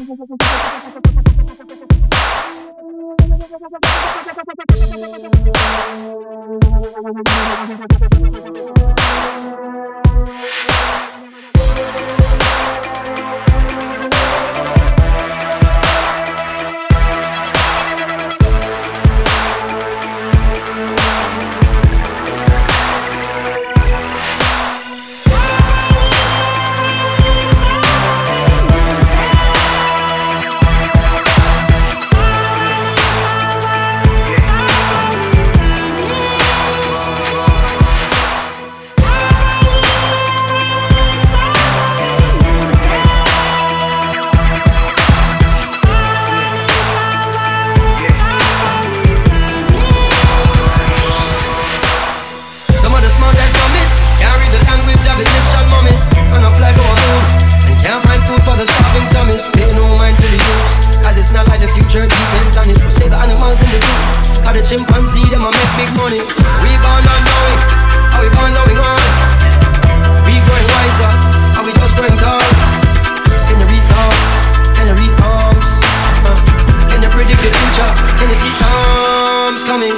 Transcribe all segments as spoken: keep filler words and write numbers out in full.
Chimpanzee, them a make big money. We born unknowing, how we born knowing all. We growing wiser, how we just growing tall. Can you read thoughts? Can you read palms? Uh, can you predict the future? Can you see storms coming?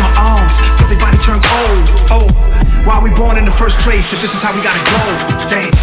If this is how we gotta go, damn.